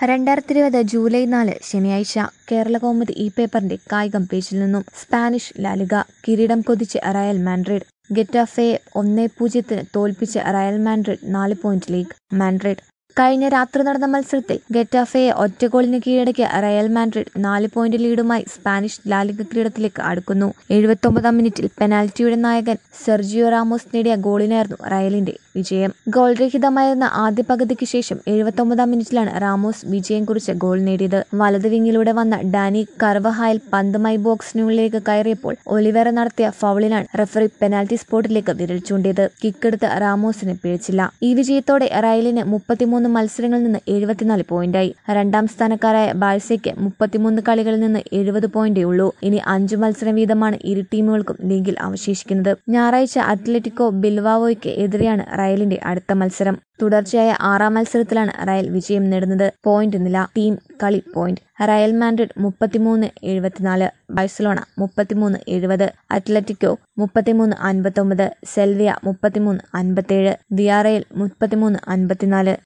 2020 July 4 ശനിയാഴ്ച കേരളകൗമുദി ഈ പേപ്പറിന്റെ കായികം പേജിൽ നിന്നും സ്പാനിഷ് ലാലിഗ കിരീടം കൊതിച്ച് റയൽ മാഡ്രിഡ്. ഗെറ്റാഫെയെ 1-0 തോൽപ്പിച്ച് Real Madrid 4 point league. Madrid കഴിഞ്ഞ രാത്രി നടന്ന മത്സരത്തിൽ ഗെറ്റാഫെയെ ഒറ്റ ഗോളിന് കീഴടക്കിയ റയൽ മാഡ്രിഡ് 4 പോയിന്റ് ലീഡുമായി സ്പാനിഷ് ലാലിഗ കിരീടത്തിലേക്ക് അടുക്കുന്നു. 79-ാം മിനിറ്റിൽ പെനാൽറ്റിയുടെ നായകൻ സെർജിയോ റാമോസ് നേടിയ ഗോളിനായിരുന്നു റയലിന്റെ വിജയം. ഗോൾ രഹിതമായിരുന്ന ആദ്യ പകുതിക്ക് ശേഷം 79-ാം മിനിറ്റിലാണ് റാമോസ് വിജയം കുറിച്ച് ഗോൾ നേടിയത്. വലത് വിങ്ങിലൂടെ വന്ന ഡാനി കർവഹായൽ പന്തുമായി ബോക്സിനുള്ളിലേക്ക് കയറിയപ്പോൾ ഒലിവേറ നടത്തിയ ഫൗളിനാണ് റഫറി പെനാൽറ്റി സ്പോട്ടിലേക്ക് വിരൽ ചൂണ്ടിയത്. കിക്കെടുത്ത് റാമോസിന് പിഴച്ചില്ല. ഈ വിജയത്തോടെ റയലിന് 33 മത്സരങ്ങളിൽ നിന്ന് 74 പോയിന്റായി. രണ്ടാം സ്ഥാനക്കാരായ ബാഴ്സയ്ക്ക് 33 കളികളിൽ നിന്ന് 70 പോയിന്റേ ഉള്ളൂ. ഇനി 5 മത്സരം വീതമാണ് ഇരു ടീമുകൾക്കും ലീഗിൽ അവശേഷിക്കുന്നത്. ഞായറാഴ്ച അത്ലറ്റിക്കോ ബിൽബാവോയ്ക്ക് എതിരെയാണ് റയലിന്റെ അടുത്ത മത്സരം. തുടർച്ചയായ 6ാം മത്സരത്തിലാണ് റയൽ വിജയം നേടുന്നത്. പോയിന്റ് നില ടീം കളി point. Real Madrid 33-74, Barcelona 33-70, Atletico 33-59, Sevilla 33-57, Villarreal 33-54.